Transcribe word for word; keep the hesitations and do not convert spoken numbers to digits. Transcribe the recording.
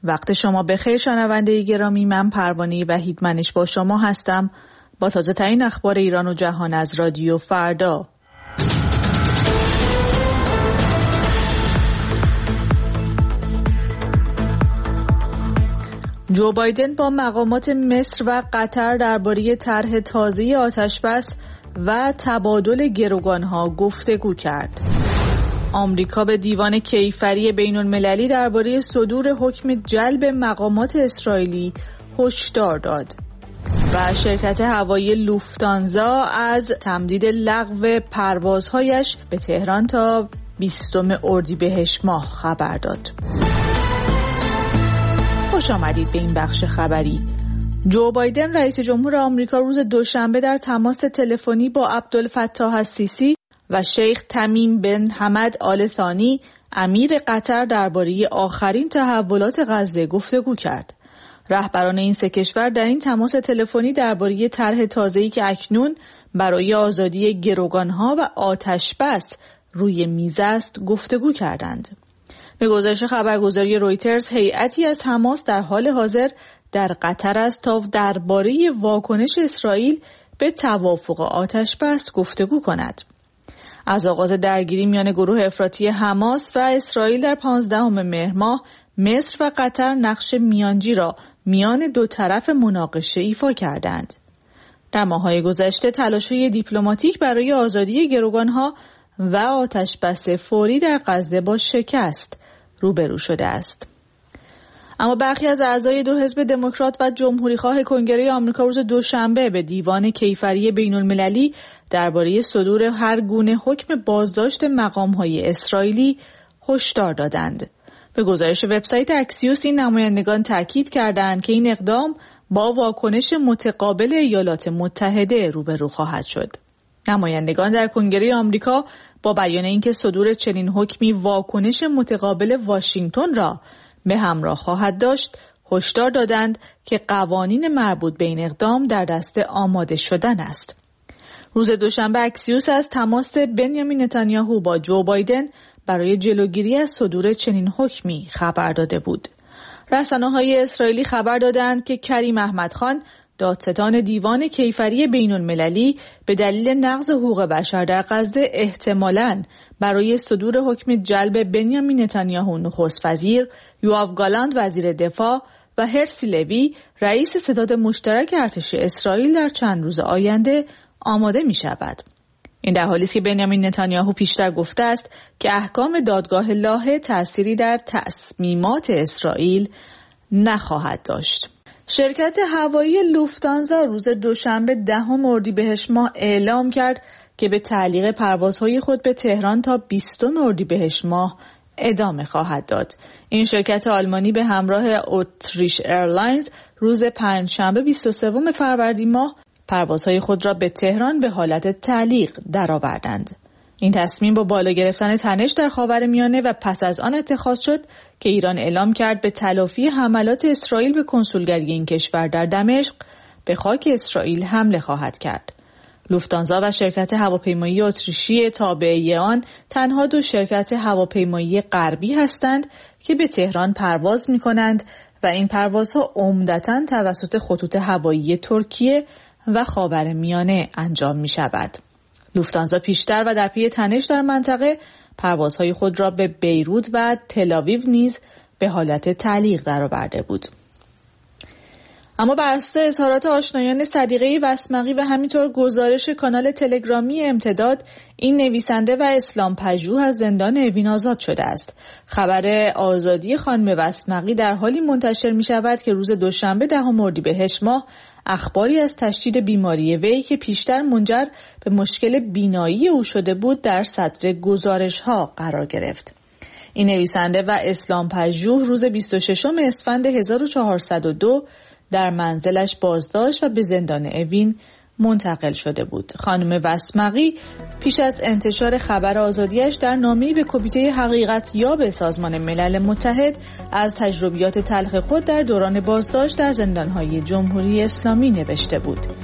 وقت شما بخیر شنونده گرامی، من پروانه وحیدمنش با شما هستم با تازه ترین اخبار ایران و جهان از رادیو فردا. جو بایدن با مقامات مصر و قطر درباره طرح تازه آتشبس و تبادل گروگانها گفتگو کرد. آمریکا به دیوان کیفری بین المللی درباره صدور حکم جلب مقامات اسرائیلی هشدار داد و شرکت هوایی لوفتانزا از تمدید لغو پروازهایش به تهران تا بیستم اردیبهشت ماه خبر داد. خوش آمدید به این بخش خبری. جو بایدن رئیس جمهور آمریکا روز دوشنبه در تماس تلفنی با عبدالفتاح السیسی و شیخ تمیم بن حمد آل ثانی امیر قطر درباره آخرین تحولات غزه گفتگو کرد. رهبران این سه کشور در این تماس تلفنی درباره طرح تازه‌ای که اکنون برای آزادی گروگانها و آتشبس روی میز است گفتگو کردند. به گزارش خبرگزاری رویترز، هیئتی از حماس در حال حاضر در قطر است تا درباره واکنش اسرائیل به توافق آتشبس گفتگو کند. از آغاز درگیری میان گروه افراطی حماس و اسرائیل در پانزدهم مهر ماه، مصر و قطر نقش میانجی را میان دو طرف مناقشه ایفا کردند. در ماه‌های گذشته تلاش‌های دیپلماتیک برای آزادی گروگانها و آتشبس فوری در غزه با شکست روبرو شده است. اما برخی از اعضای دو حزب دموکرات و جمهوری‌خواه کنگره آمریکا روز دوشنبه به دیوان کیفری بین المللی درباره صدور هر گونه حکم بازداشت مقام‌های اسرائیلی هشدار دادند. به گزارش وبسایت اکسیوس، این نمایندگان تاکید کردند که این اقدام با واکنش متقابل ایالات متحده روبرو خواهد شد. نمایندگان در کنگره آمریکا با بیان اینکه صدور چنین حکمی واکنش متقابل واشنگتن را به همراه خواهد داشت، هشدار دادند که قوانین مربوط به این اقدام در دست آماده شدن است. روز دوشنبه اکسیوس از تماس بنیامین نتانیاهو با جو بایدن برای جلوگیری از صدور چنین حکمی خبر داده بود. رسانه‌های اسرائیلی خبر دادند که کریم احمد خان، دادستان دیوان کیفری بین المللی، به دلیل نقض حقوق بشر در غزه احتمالاً برای صدور حکم جلب بنیامین نتانیاهو نخست وزیر، یوآو گالانت وزیر دفاع و هرسی لوی رئیس ستاد مشترک ارتش اسرائیل در چند روز آینده آماده می شود. این در حالی است که بنیامین نتانیاهو پیشتر گفته است که احکام دادگاه لاهه تأثیری در تصمیمات اسرائیل نخواهد داشت. شرکت هوایی لوفتانزا روز دوشنبه دهم اردیبهشت ماه اعلام کرد که به تعلیق پروازهای خود به تهران تا بیستم اردیبهشت ماه ادامه خواهد داد. این شرکت آلمانی به همراه اتریش ایرلاینز روز پنجشنبه بیست و سوم فروردین ماه پروازهای خود را به تهران به حالت تعلیق درآوردند. این تصمیم با بالا گرفتن تنش در خاورمیانه و پس از آن اتخاذ شد که ایران اعلام کرد به تلافی حملات اسرائیل به کنسولگری این کشور در دمشق به خاک اسرائیل حمله خواهد کرد. لوفتانزا و شرکت هواپیمایی اتریشی تابعه آن تنها دو شرکت هواپیمایی غربی هستند که به تهران پرواز می‌کنند و این پروازها عمدتاً توسط خطوط هوایی ترکیه و خاورمیانه انجام می‌شود. لوفتانزا پیشتر و در پی تنش در منطقه پروازهای خود را به بیروت و تل‌آویو نیز به حالت تعلیق درآورده بود. اما بر اساس اظهارات آشنایان صدیقه وسمقی و همینطور گزارش کانال تلگرامی امتداد، این نویسنده و اسلام پژوه از زندان اوین آزاد شده است. خبر آزادی خانم وسمقی در حالی منتشر می شود که روز دوشنبه دهم اردیبهشت ماه اخباری از تشدید بیماری وی که پیشتر منجر به مشکل بینایی او شده بود در صدر گزارش ها قرار گرفت. این نویسنده و اسلام پژوه روز بیست و ششم اسفند هزار و چهارصد و دو در منزلش بازداشت و به زندان اوین منتقل شده بود. خانم وسمقی پیش از انتشار خبر آزادیش در نامه‌ای به کمیته حقیقت یاب سازمان ملل متحد از تجربیات تلخ خود در دوران بازداشت در زندان‌های جمهوری اسلامی نوشته بود.